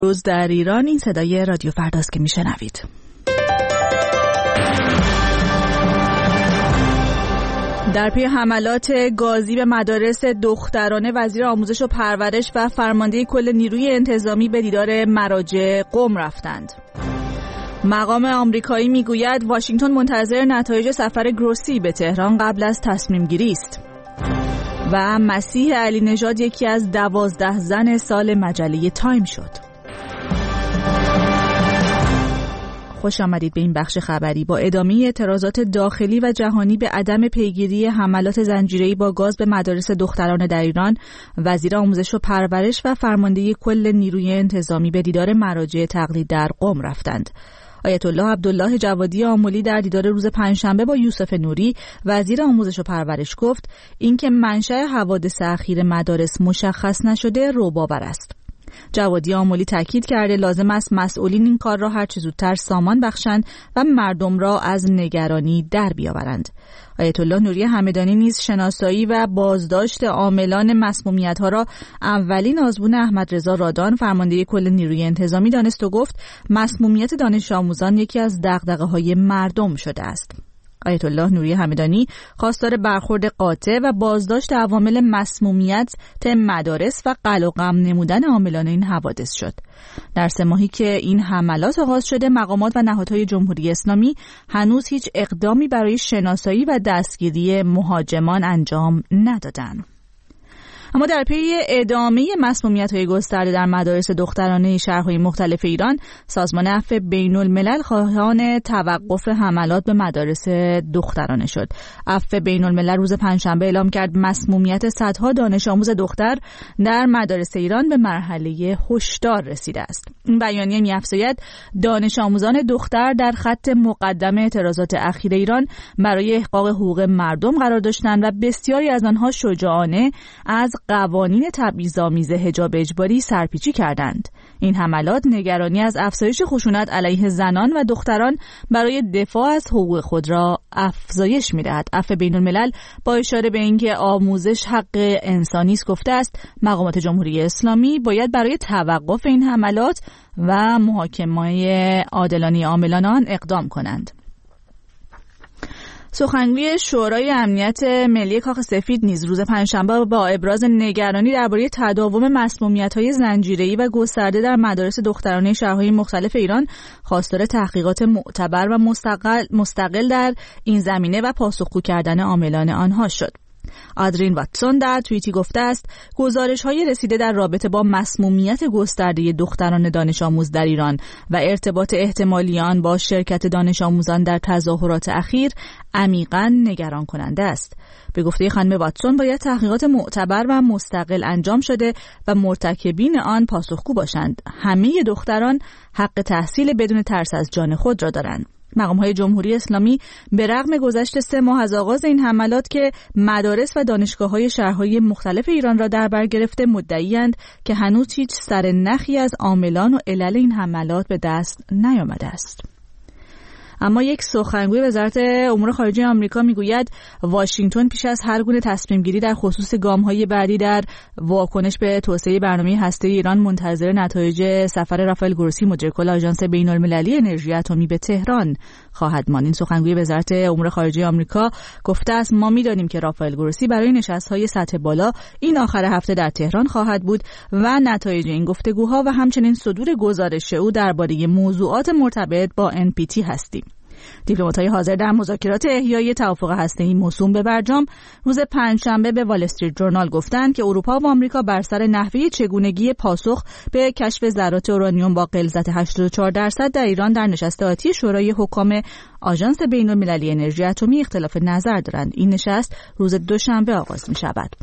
روز در ایران. این صدای رادیو فرداست که میشنوید. در پی حملات گازی به مدارس دخترانه، وزیر آموزش و پرورش و فرمانده کل نیروی انتظامی به دیدار مراجع قم رفتند. مقام آمریکایی میگوید واشنگتن منتظر نتایج سفر گروسی به تهران قبل از تصمیم گیری است. و مسیح علی نژاد یکی از 12 زن سال مجله تایم شد. خوش آمدید به این بخش خبری. با ادامه اعتراضات داخلی و جهانی به عدم پیگیری حملات زنجیره‌ای با گاز به مدارس دخترانه در ایران، وزیر آموزش و پرورش و فرمانده کل نیروی انتظامی به دیدار مراجع تقلید در قم رفتند. آیت الله عبدالله جوادی آملی در دیدار روز پنجشنبه با یوسف نوری وزیر آموزش و پرورش گفت اینکه منشأ حوادث اخیر مدارس مشخص نشده رباور است. جوادی آملی تاکید کرده لازم است مسئولین این کار را هر چه زودتر سامان بخشند و مردم را از نگرانی در بیاورند. آیت الله نوری همدانی نیز شناسایی و بازداشت عاملان مسمومیت‌ها را اولین آزمون احمد رضا رادان فرمانده کل نیروی انتظامی دانست و گفت مسمومیت دانش آموزان یکی از دغدغه‌های مردم شده است. آیت الله نوری همدانی خواستار برخورد قاطع و بازداشت عوامل مسمومیت مدارس و قلق و غم نمودن عاملان این حوادث شد. در 3 ماهی که این حملات آغاز شده، مقامات و نهادهای جمهوری اسلامی هنوز هیچ اقدامی برای شناسایی و دستگیری مهاجمان انجام ندادند. اما در پی ادامه مسمومیت‌های گسترده در مدارس دخترانه شهرهای مختلف ایران، سازمان عفو بین‌الملل خواهان توقف حملات به مدارس دخترانه شد. عفو بین‌الملل روز پنجشنبه اعلام کرد مسمومیت صدها دانش آموز دختر در مدارس ایران به مرحله هشدار رسیده است. این بیانیه می‌افزاید دانش آموزان دختر در خط مقدم اعتراضات اخیر ایران برای احقاق حقوق مردم قرار داشتند و بسیاری از آنها شجاعانه از قوانین تبعیض‌آمیز حجاب اجباری سرپیچی کردند. این حملات نگرانی از افزایش خشونت علیه زنان و دختران برای دفاع از حقوق خود را افزایش می‌دهد. عفو بین‌الملل با اشاره به اینکه آموزش حق انسانی است گفته است مقامات جمهوری اسلامی باید برای توقف این حملات و محاکمه عادلانه عاملان آن اقدام کنند. سخنگوی شورای امنیت ملی کاخ سفید نیز روز پنجشنبه با ابراز نگرانی درباره تداوم مسمومیت‌های زنجیره‌ای و گسترده در مدارس دخترانه شهرهای مختلف ایران خواستار تحقیقات معتبر و مستقل در این زمینه و پاسخگو کردن عاملان آنها شد. آدرین واتسون در توییتی گفته است گزارش‌های رسیده در رابطه با مسمومیت گسترده دختران دانش آموز در ایران و ارتباط احتمالی آن با شرکت دانش آموزان در تظاهرات اخیر عمیقاً نگران کننده است. به گفته خانم واتسون باید تحقیقات معتبر و مستقل انجام شده و مرتکبین آن پاسخگو باشند. همه دختران حق تحصیل بدون ترس از جان خود را دارند. مقام‌های جمهوری اسلامی به رغم گذشت 3 ماه از آغاز این حملات که مدارس و دانشگاه‌های شهرهای مختلف ایران را در بر گرفته مدعی‌اند که هنوز هیچ سرنخی از عاملان و علل این حملات به دست نیامده است. اما یک سخنگوی وزارت امور خارجه آمریکا میگوید واشنگتن پیش از هر گونه تصمیم گیری در خصوص گام‌های بعدی در واکنش به توسعه برنامه هسته‌ای ایران منتظر نتایج سفر رافائل گروسی مدیرکل آژانس بین‌المللی انرژی اتمی به تهران خواهد ماند. این سخنگوی وزارت امور خارجه آمریکا گفته است ما می‌دانیم که رافائل گروسی برای نشست‌های سطح بالا این آخر هفته در تهران خواهد بود و نتایج این گفتگوها و همچنین صدور گزارش او درباره موضوعات مرتبط با NPT هستیم. دیپلمات‌های حاضر در مذاکرات احیای توافق هسته‌ای موسوم به برجام روز پنجشنبه به وال استریت ژورنال گفتند که اروپا و آمریکا بر سر نحوه چگونگی پاسخ به کشف ذرات اورانیوم با غلظت 84% در ایران در نشست آتی شورای حکام آژانس بین‌المللی انرژی اتمی اختلاف نظر دارند. این نشست روز دوشنبه آغاز می‌شود.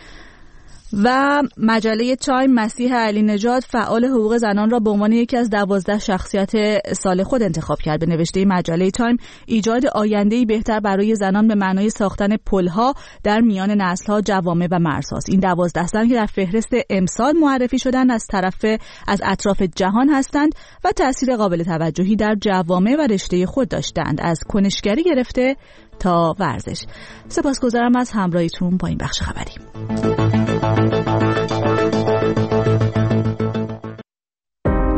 و مجله تایم مسیح علی نژاد فعال حقوق زنان را به عنوان یکی از 12 شخصیت سال خود انتخاب کرد. به نوشته مجله تایم ایجاد آینده‌ای بهتر برای زنان به معنای ساختن پل‌ها در میان نسل‌ها، جوامع و مرزهاست. این 12 زن که در فهرست امسال معرفی شدن از اطراف جهان هستند و تأثیر قابل توجهی در جوامع و رشته خود داشتند، از کنشگری گرفته تا ورزش. سپاسگزارم از همراهیتون با این بخش خبری.